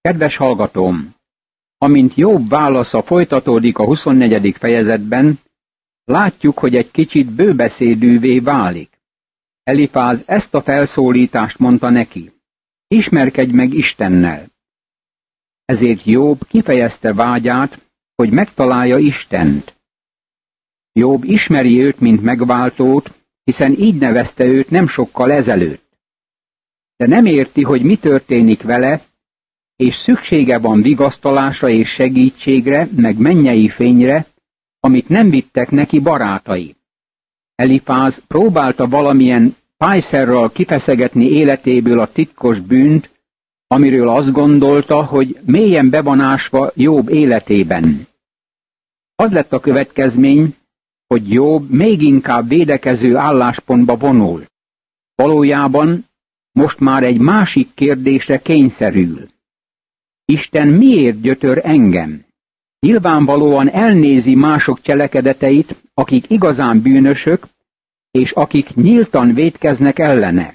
Kedves hallgatóm! Amint Jobb válasza folytatódik a 24. fejezetben, látjuk, hogy egy kicsit bőbeszédűvé válik. Elifáz ezt a felszólítást mondta neki: ismerkedj meg Istennel. Ezért Jobb kifejezte vágyát, hogy megtalálja Istent. Jobb ismeri őt, mint megváltót, hiszen így nevezte őt nem sokkal ezelőtt. De nem érti, hogy mi történik vele, és szüksége van vigasztalásra és segítségre, meg mennyei fényre, amit nem vittek neki barátai. Elifáz próbálta valamilyen pályszerral kifeszegetni életéből a titkos bűnt, amiről azt gondolta, hogy mélyen be van ásva Jobb életében. Az lett a következmény, hogy Jobb még inkább védekező álláspontba vonul. Valójában most már egy másik kérdésre kényszerül. Isten miért gyötör engem? Nyilvánvalóan elnézi mások cselekedeteit, akik igazán bűnösök, és akik nyíltan vétkeznek ellene.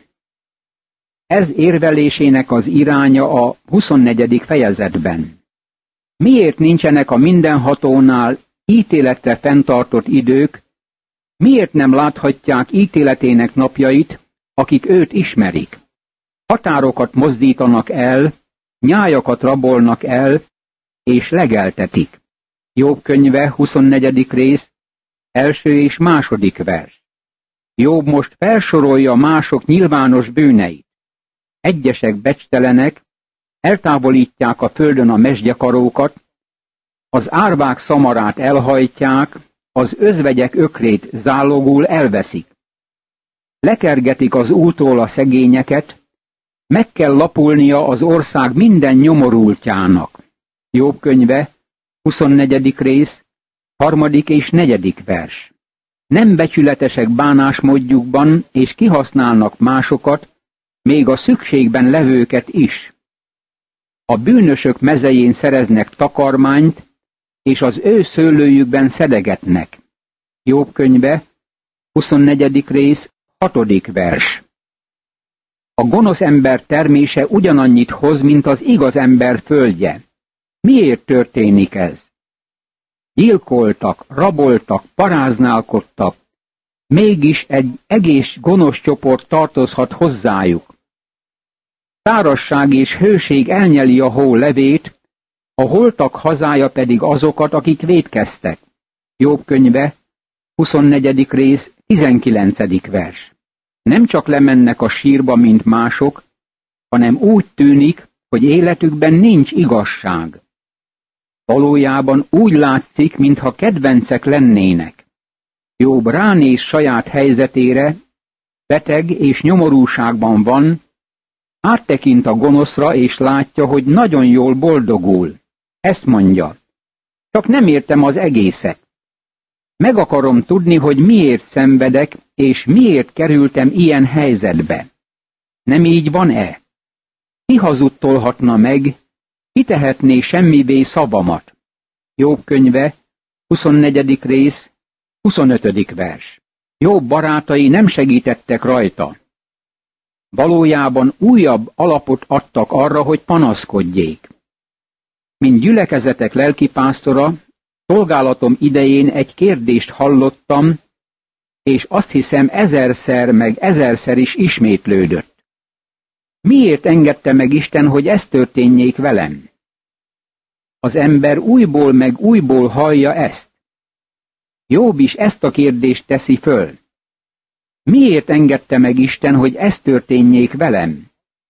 Ez érvelésének az iránya a 24. fejezetben. Miért nincsenek a mindenhatónál ítéletre fenntartott idők, miért nem láthatják ítéletének napjait, akik őt ismerik? Határokat mozdítanak el, nyájakat rabolnak el, és legeltetik. Jobb könyve, 24. rész, 1. és 2. vers. Jobb most felsorolja mások nyilvános bűneit. Egyesek becstelenek, eltávolítják a földön a mesdjekarókat, az árvák szamarát elhajtják, az özvegyek ökrét zálogul elveszik. Lekergetik az útról a szegényeket, meg kell lapulnia az ország minden nyomorultjának. Jobb könyve, 24. rész, 3. és 4. vers. Nem becsületesek bánásmódjukban, és kihasználnak másokat, még a szükségben levőket is. A bűnösök mezején szereznek takarmányt, és az ő szőlőjükben szedegetnek. Jobb könyve, 24. rész, 6. vers. A gonosz ember termése ugyanannyit hoz, mint az igaz ember földje. Miért történik ez? Gyilkoltak, raboltak, paráználkodtak, mégis egy egész gonosz csoport tartozhat hozzájuk. Szárazság és hőség elnyeli a hó levét, a holtak hazája pedig azokat, akik vétkeztek. Jobb könyve, 24. rész, 19. vers. Nem csak lemennek a sírba, mint mások, hanem úgy tűnik, hogy életükben nincs igazság. Valójában úgy látszik, mintha kedvencek lennének. Jobb ránéz saját helyzetére, beteg és nyomorúságban van, áttekint a gonoszra és látja, hogy nagyon jól boldogul. Ezt mondja: csak nem értem az egészet. Meg akarom tudni, hogy miért szenvedek, és miért kerültem ilyen helyzetbe. Nem így van-e? Ki hazudtolhatna meg, ki tehetné semmivé szavamat? Jobb könyve, 24. rész, 25. vers. Jobb barátai nem segítettek rajta. Valójában újabb alapot adtak arra, hogy panaszkodjék. Mint gyülekezetek lelkipásztora, szolgálatom idején egy kérdést hallottam, és azt hiszem ezerszer is ismétlődött. Miért engedte meg Isten, hogy ez történjék velem? Az ember újból hallja ezt. Jobb is ezt a kérdést teszi föl. Miért engedte meg Isten, hogy ez történjék velem?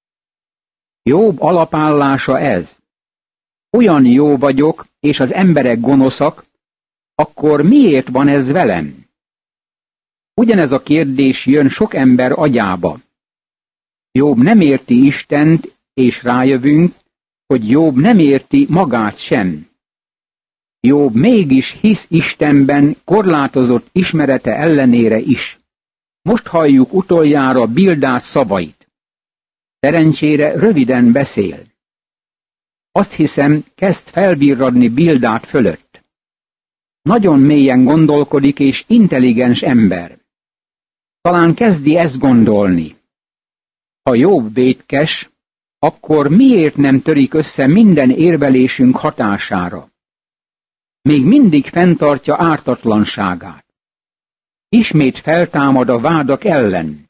Jobb alapállása ez. Olyan jó vagyok, és az emberek gonoszak, akkor miért van ez velem? Ugyanez a kérdés jön sok ember agyába. Jobb nem érti Istent, és rájövünk, hogy Jobb nem érti magát sem. Jobb mégis hisz Istenben korlátozott ismerete ellenére is. Most halljuk utoljára Bildát szavait. Szerencsére röviden beszél. Azt hiszem, kezd felvirradni Bildát fölött. Nagyon mélyen gondolkodik és intelligens ember. Talán kezdi ezt gondolni. Ha Jobb vétkes, akkor miért nem törik össze minden érvelésünk hatására? Még mindig fenntartja ártatlanságát. Ismét feltámad a vádak ellen.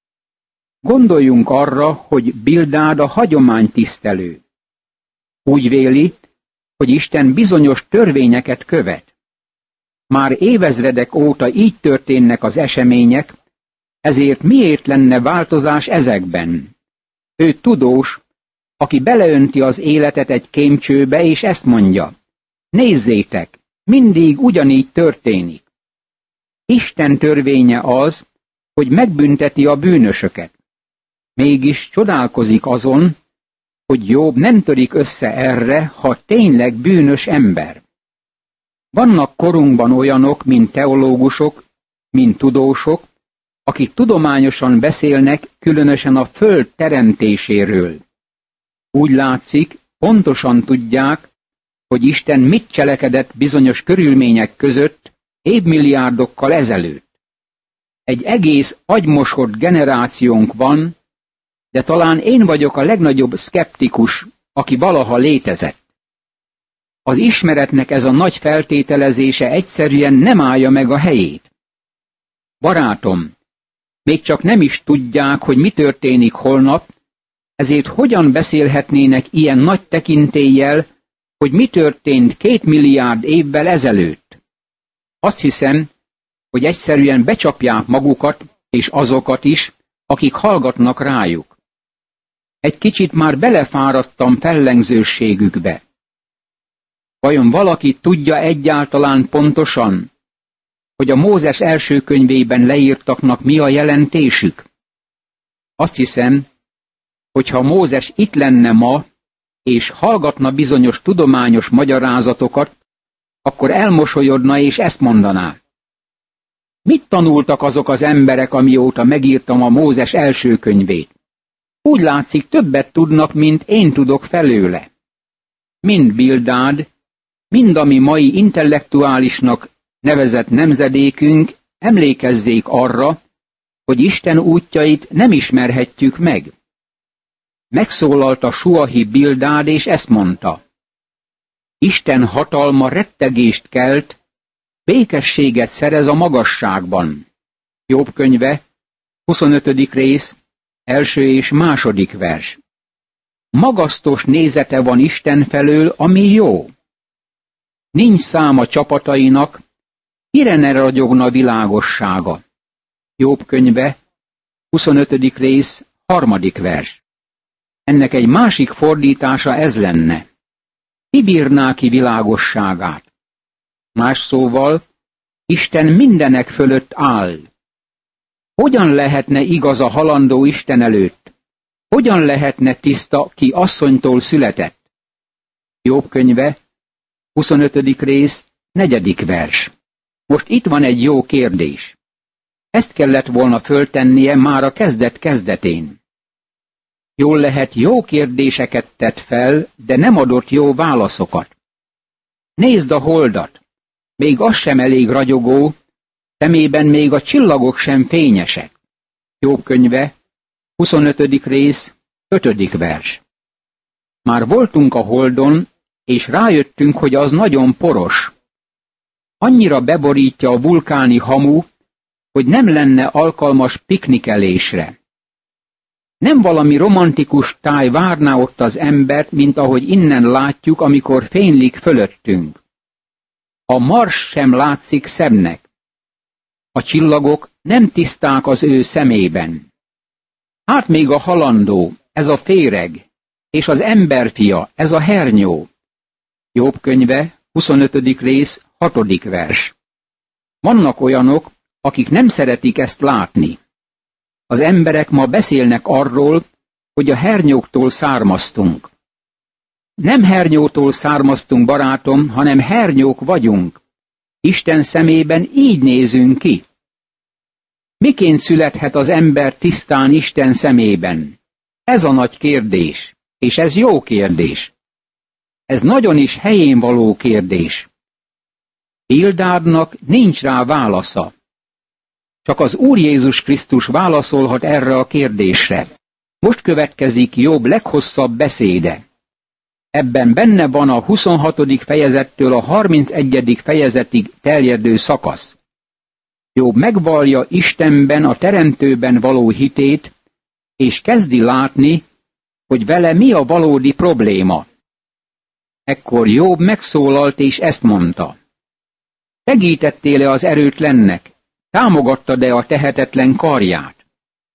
Gondoljunk arra, hogy Bildád a hagyománytisztelő. Úgy véli, hogy Isten bizonyos törvényeket követ. Már évezredek óta így történnek az események, ezért miért lenne változás ezekben? Ő tudós, aki beleönti az életet egy kémcsőbe, és ezt mondja: nézzétek, mindig ugyanígy történik. Isten törvénye az, hogy megbünteti a bűnösöket. Mégis csodálkozik azon, hogy Jobb nem törik össze erre, ha tényleg bűnös ember. Vannak korunkban olyanok, mint teológusok, mint tudósok, akik tudományosan beszélnek különösen a föld teremtéséről. Úgy látszik, pontosan tudják, hogy Isten mit cselekedett bizonyos körülmények között évmilliárdokkal ezelőtt. Egy egész agymosott generációnk van, de talán én vagyok a legnagyobb szkeptikus, aki valaha létezett. Az ismeretnek ez a nagy feltételezése egyszerűen nem állja meg a helyét. Barátom, még csak nem is tudják, hogy mi történik holnap, ezért hogyan beszélhetnének ilyen nagy tekintéllyel, hogy mi történt 2 milliárd évvel ezelőtt? Azt hiszem, hogy egyszerűen becsapják magukat és azokat is, akik hallgatnak rájuk. Egy kicsit már belefáradtam fellengzőségükbe. Vajon valaki tudja egyáltalán pontosan, hogy a Mózes első könyvében leírtaknak mi a jelentésük? Azt hiszem, hogy ha Mózes itt lenne ma, és hallgatna bizonyos tudományos magyarázatokat, akkor elmosolyodna és ezt mondaná: mit tanultak azok az emberek, amióta megírtam a Mózes első könyvét? Úgy látszik, többet tudnak, mint én tudok felőle. Mind Bildád, mind ami mai intellektuálisnak nevezett nemzedékünk, emlékezzék arra, hogy Isten útjait nem ismerhetjük meg. Megszólalt a suahi Bildád, és ezt mondta: Isten hatalma rettegést kelt, békességet szerez a magasságban. Jobb könyve, 25. rész, 1. és 2. vers. Magasztos nézete van Isten felől, ami jó. Nincs száma csapatainak, mire ne ragyogna világossága. Jobb könyve, 25. rész, 3. vers. Ennek egy másik fordítása ez lenne: ki bírná ki világosságát? Más szóval, Isten mindenek fölött áll. Hogyan lehetne igaz a halandó Isten előtt? Hogyan lehetne tiszta, ki asszonytól született? Jobb könyve, 25. rész, 4. vers. Most itt van egy jó kérdés. Ezt kellett volna föltennie már a kezdetén. Jól lehet, jó kérdéseket tett fel, de nem adott jó válaszokat. Nézd a holdat, még az sem elég ragyogó, szemében még a csillagok sem fényesek. Jobb könyve, 25. rész, 5. vers. Már voltunk a holdon, és rájöttünk, hogy az nagyon poros. Annyira beborítja a vulkáni hamu, hogy nem lenne alkalmas piknikelésre. Nem valami romantikus táj várná ott az embert, mint ahogy innen látjuk, amikor fénylik fölöttünk. A Mars sem látszik szebbnek. A csillagok nem tiszták az ő szemében. Hát még a halandó, ez a féreg, és az emberfia, ez a hernyó. Jobb könyve, 25. rész, 6. vers. Vannak olyanok, akik nem szeretik ezt látni. Az emberek ma beszélnek arról, hogy a hernyóktól származtunk. Nem hernyótól származtunk, barátom, hanem hernyók vagyunk. Isten szemében így nézünk ki. Miként születhet az ember tisztán Isten szemében? Ez a nagy kérdés, és ez jó kérdés. Ez nagyon is helyén való kérdés. Bildádnak nincs rá válasza. Csak az Úr Jézus Krisztus válaszolhat erre a kérdésre. Most következik Jobb leghosszabb beszéde. Ebben benne van a 26. fejezettől a 31. fejezetig terjedő szakasz. Jobb megvallja Istenben, a Teremtőben való hitét, és kezdi látni, hogy vele mi a valódi probléma. Ekkor Jobb megszólalt és ezt mondta: segítettél-e az erőtlennek? Támogattad-e a tehetetlen karját?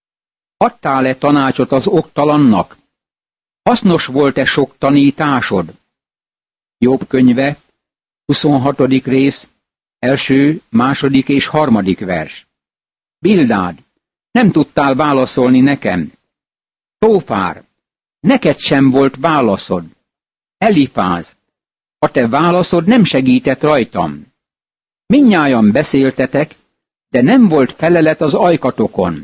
Adtál-e tanácsot az oktalannak? Hasznos volt-e sok tanításod? Jobb könyve, 26. rész, 1., 2. és 3. vers. Bildád, nem tudtál válaszolni nekem. Tófár, neked sem volt válaszod. Elifáz, a te válaszod nem segített rajtam. Mindnyájan beszéltetek, de nem volt felelet az ajkatokon.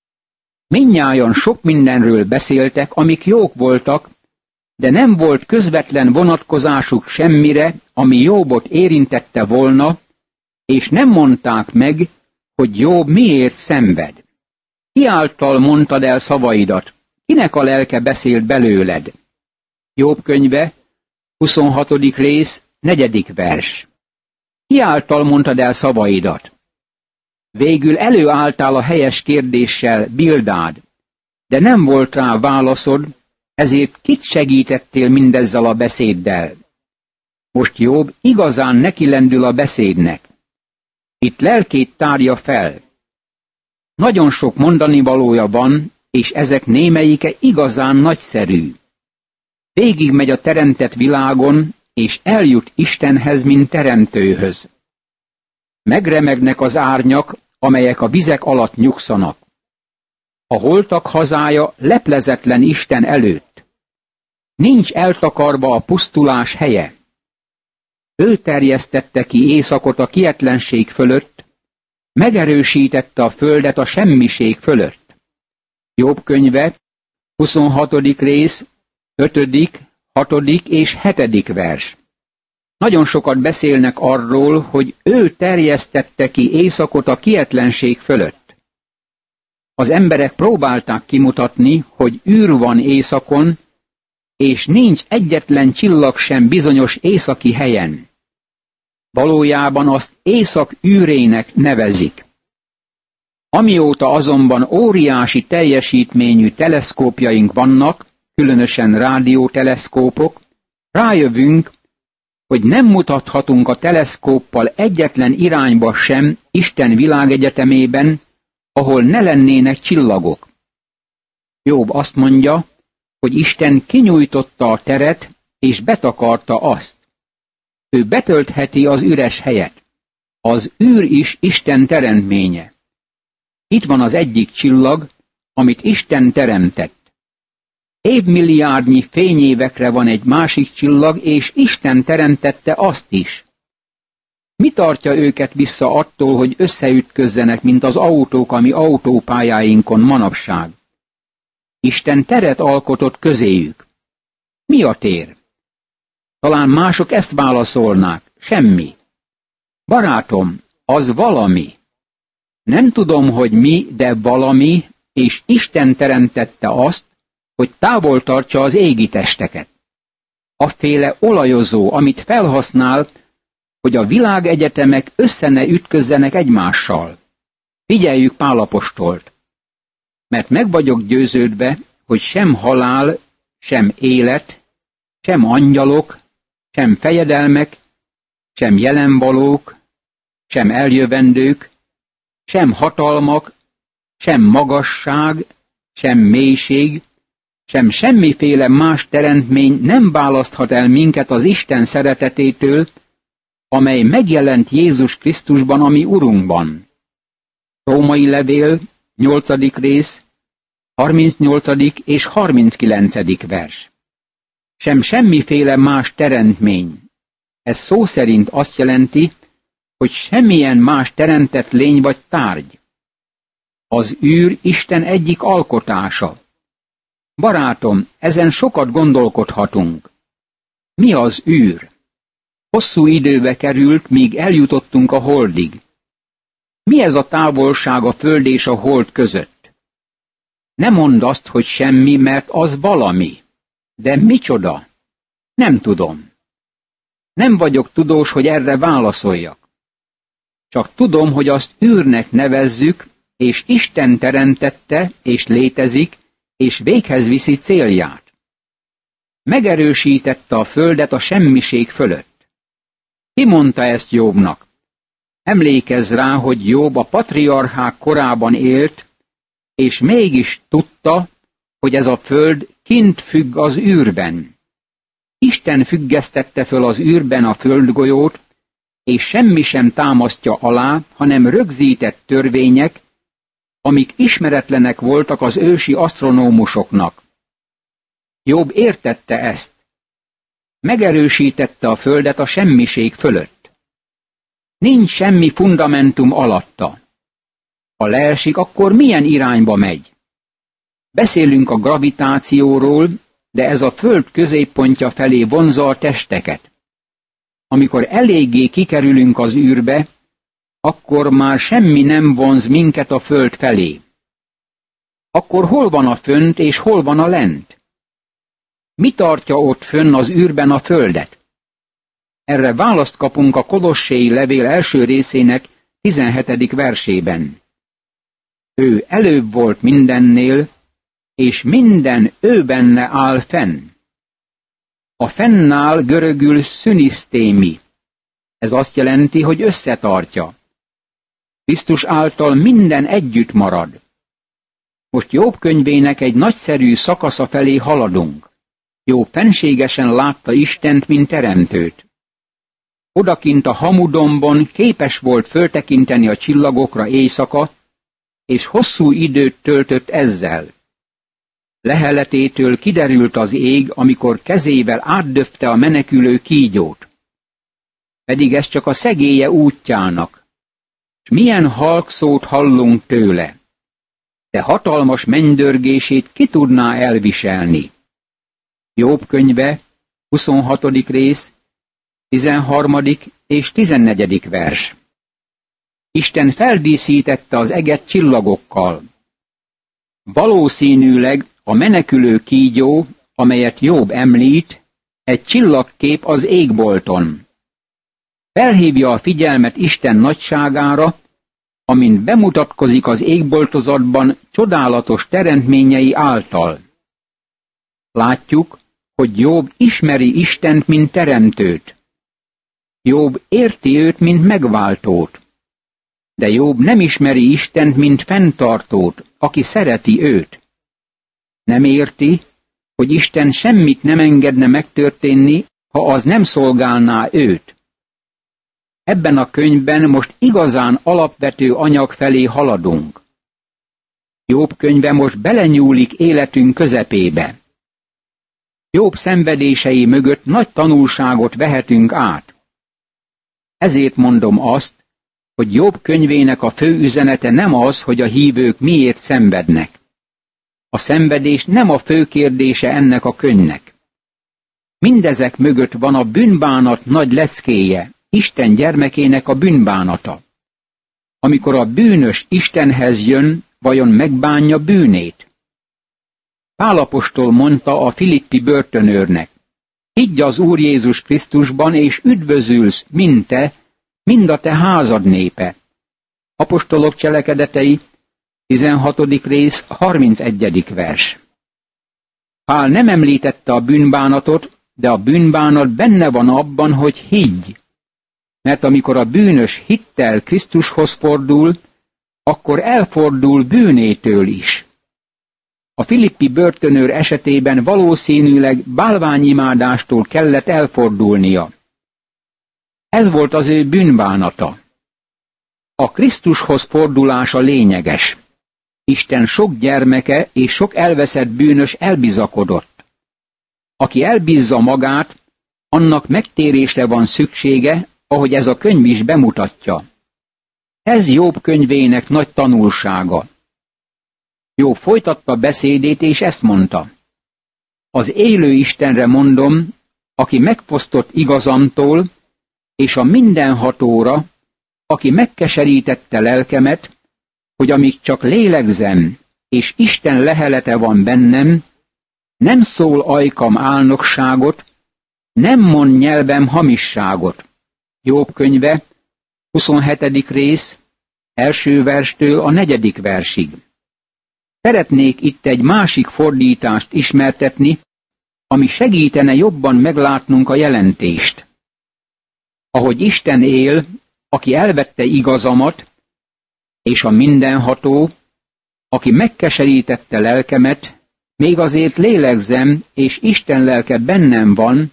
Mindnyájan sok mindenről beszéltek, amik jók voltak, de nem volt közvetlen vonatkozásuk semmire, ami Jobbot érintette volna, és nem mondták meg, hogy Jobb miért szenved. Ki által mondtad el szavaidat? Kinek a lelke beszélt belőled? Jobb könyve, 26. rész, 4. vers. Ki által mondtad el szavaidat? Végül előálltál a helyes kérdéssel, Bildád, de nem volt rá válaszod, ezért kit segítettél mindezzel a beszéddel? Most Jobb igazán nekilendül a beszédnek. Itt lelkét tárja fel. Nagyon sok mondanivalója van, és ezek némelyike igazán nagyszerű. Végigmegy a teremtett világon, és eljut Istenhez, mint teremtőhöz. Megremegnek az árnyak, amelyek a vizek alatt nyugszanak. A holtak hazája leplezetlen Isten előtt. Nincs eltakarva a pusztulás helye. Ő terjesztette ki éjszakot a kietlenség fölött, megerősítette a földet a semmiség fölött. Jobb könyve, 26. rész, 5., 6. és 7. vers. Nagyon sokat beszélnek arról, hogy ő terjesztette ki éjszakot a kietlenség fölött. Az emberek próbálták kimutatni, hogy űr van éjszakon, és nincs egyetlen csillag sem bizonyos északi helyen. Valójában azt éjszak űrének nevezik. Amióta azonban óriási teljesítményű teleszkópjaink vannak, különösen rádióteleszkópok, rájövünk, hogy nem mutathatunk a teleszkóppal egyetlen irányba sem Isten világegyetemében, ahol ne lennének csillagok. Jobb azt mondja, hogy Isten kinyújtotta a teret, és betakarta azt. Ő betöltheti az üres helyet. Az űr is Isten teremtménye. Itt van az egyik csillag, amit Isten teremtett. Évmilliárdnyi fényévekre van egy másik csillag, és Isten teremtette azt is. Mi tartja őket vissza attól, hogy összeütközzenek, mint az autók, ami autópályáinkon manapság? Isten teret alkotott közéjük. Mi a tér? Talán mások ezt válaszolnák. Semmi. Barátom, az valami. Nem tudom, hogy mi, de valami, és Isten teremtette azt, hogy távol tartsa az égi testeket. Afféle olajozó, amit felhasznál, hogy a világegyetemek össze ne ütközzenek egymással. Figyeljük Pál apostolt. Mert meg vagyok győződve, hogy sem halál, sem élet, sem angyalok, sem fejedelmek, sem jelenvalók, sem eljövendők, sem hatalmak, sem magasság, sem mélység, sem semmiféle más teremtmény nem választhat el minket az Isten szeretetétől, amely megjelent Jézus Krisztusban, a mi Urunkban. Római levél, 8. rész, 38. és 39. vers. Sem semmiféle más teremtmény. Ez szó szerint azt jelenti, hogy semmilyen más teremtett lény vagy tárgy. Az űr Isten egyik alkotása. Barátom, ezen sokat gondolkodhatunk. Mi az űr? Hosszú időbe került, míg eljutottunk a holdig. Mi ez a távolság a föld és a hold között? Ne mondd azt, hogy semmi, mert az valami. De micsoda? Nem tudom. Nem vagyok tudós, hogy erre válaszoljak. Csak tudom, hogy azt űrnek nevezzük, és Isten teremtette, és létezik, és véghez viszi célját. Megerősítette a földet a semmiség fölött. Ki mondta ezt Jobbnak? Emlékezz rá, hogy Jobb a patriarchák korában élt, és mégis tudta, hogy ez a föld kint függ az űrben. Isten függesztette föl az űrben a földgolyót, és semmi sem támasztja alá, hanem rögzített törvények, amik ismeretlenek voltak az ősi asztronómusoknak. Jobb értette ezt. Megerősítette a földet a semmiség fölött. Nincs semmi fundamentum alatta. Ha leesik, akkor milyen irányba megy? Beszélünk a gravitációról, de ez a föld középpontja felé vonzza a testeket. Amikor eléggé kikerülünk az űrbe, akkor már semmi nem vonz minket a föld felé. Akkor hol van a fönt és hol van a lent? Mi tartja ott fönn az űrben a földet? Erre választ kapunk a Kolossei levél első részének 17. versében. Ő előbb volt mindennél, és minden ő benne áll fenn. A fennáll görögül szünisztémi. Ez azt jelenti, hogy összetartja. Krisztus által minden együtt marad. Most Jobb könyvének egy nagyszerű szakasza felé haladunk. Jobb fenségesen látta Istent, mint teremtőt. Odakint a hamudombon képes volt föltekinteni a csillagokra éjszaka, és hosszú időt töltött ezzel. Leheletétől kiderült az ég, amikor kezével átdöfte a menekülő kígyót. Pedig ez csak a szegélye útjának. S milyen halk szót hallunk tőle. De hatalmas mennydörgését ki tudná elviselni? Jobb könyve, 26. rész, 13. és 14. vers. Isten feldíszítette az eget csillagokkal. Valószínűleg a menekülő kígyó, amelyet Jobb említ, egy csillagkép az égbolton. Felhívja a figyelmet Isten nagyságára, amint bemutatkozik az égboltozatban csodálatos teremtményei által. Látjuk, hogy Jobb ismeri Istent, mint teremtőt. Jobb érti őt, mint megváltót. De Jobb nem ismeri Istent, mint fenntartót, aki szereti őt. Nem érti, hogy Isten semmit nem engedne megtörténni, ha az nem szolgálná őt. Ebben a könyvben most igazán alapvető anyag felé haladunk. Jobb könyve most belenyúlik életünk közepébe. Jobb szenvedései mögött nagy tanulságot vehetünk át. Ezért mondom azt, hogy Jobb könyvének a fő üzenete nem az, hogy a hívők miért szenvednek. A szenvedés nem a fő kérdése ennek a könyvnek. Mindezek mögött van a bűnbánat nagy leckéje, Isten gyermekének a bűnbánata. Amikor a bűnös Istenhez jön, vajon megbánja bűnét? Pál apostol mondta a filippi börtönőrnek: higgy az Úr Jézus Krisztusban, és üdvözülsz, mind te, mind a te házad népe. Apostolok cselekedetei, 16. rész, 31. vers. Pál nem említette a bűnbánatot, de a bűnbánat benne van abban, hogy higgy. Mert amikor a bűnös hittel Krisztushoz fordul, akkor elfordul bűnétől is. A filippi börtönőr esetében valószínűleg bálványimádástól kellett elfordulnia. Ez volt az ő bűnbánata. A Krisztushoz fordulása lényeges. Isten sok gyermeke és sok elveszett bűnös elbizakodott. Aki elbízza magát, annak megtérésre van szüksége, ahogy ez a könyv is bemutatja. Ez Jobb könyvének nagy tanulsága. Jobb folytatta beszédét, és ezt mondta: az élő Istenre mondom, aki megfosztott igazamtól, és a mindenhatóra, aki megkeserítette lelkemet, hogy amíg csak lélegzem, és Isten lehelete van bennem, nem szól ajkam álnokságot, nem mond nyelvem hamisságot. Jobb könyve, 27. rész, első verstől a 4. versig. Szeretnék itt egy másik fordítást ismertetni, ami segítene jobban meglátnunk a jelentést. Ahogy Isten él, aki elvette igazamat, és a mindenható, aki megkeserítette lelkemet, még azért lélegzem, és Isten lelke bennem van,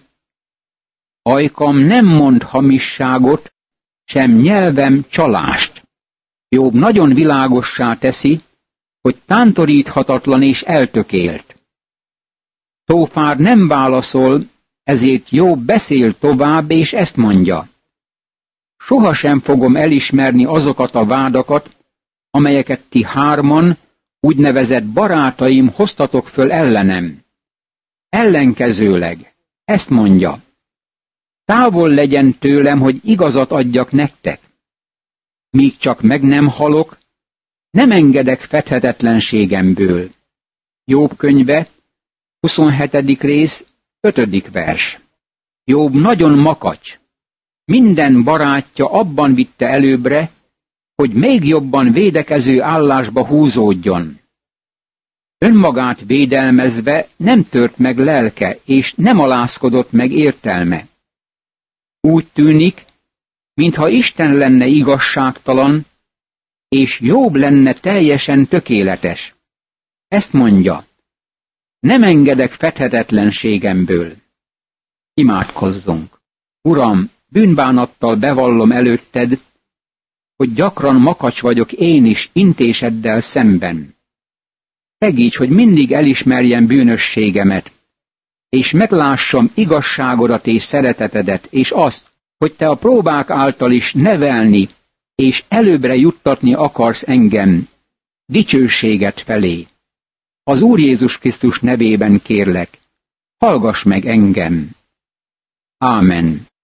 ajkam nem mond hamisságot, sem nyelvem csalást. Jobb nagyon világossá teszi, hogy tántoríthatatlan és eltökélt. Szófár nem válaszol, ezért Jobb beszél tovább, és ezt mondja. Sohasem fogom elismerni azokat a vádakat, amelyeket ti hárman, úgynevezett barátaim hoztatok föl ellenem. Ellenkezőleg, ezt mondja. Távol legyen tőlem, hogy igazat adjak nektek. Míg csak meg nem halok, nem engedek fethetetlenségemből. Jobb könyve, 27. rész, 5. vers. Jobb nagyon makacs. Minden barátja abban vitte előbbre, hogy még jobban védekező állásba húzódjon. Önmagát védelmezve nem tört meg lelke, és nem alázkodott meg értelme. Úgy tűnik, mintha Isten lenne igazságtalan, és Jobb lenne teljesen tökéletes. Ezt mondja, nem engedek fethetetlenségemből. Imádkozzunk. Uram, bűnbánattal bevallom előtted, hogy gyakran makacs vagyok én is intéseddel szemben. Segíts, hogy mindig elismerjem bűnösségemet, és meglássam igazságodat és szeretetedet, és azt, hogy te a próbák által is nevelni, és előbbre juttatni akarsz engem, dicsőséget felé. Az Úr Jézus Krisztus nevében kérlek, hallgass meg engem. Ámen.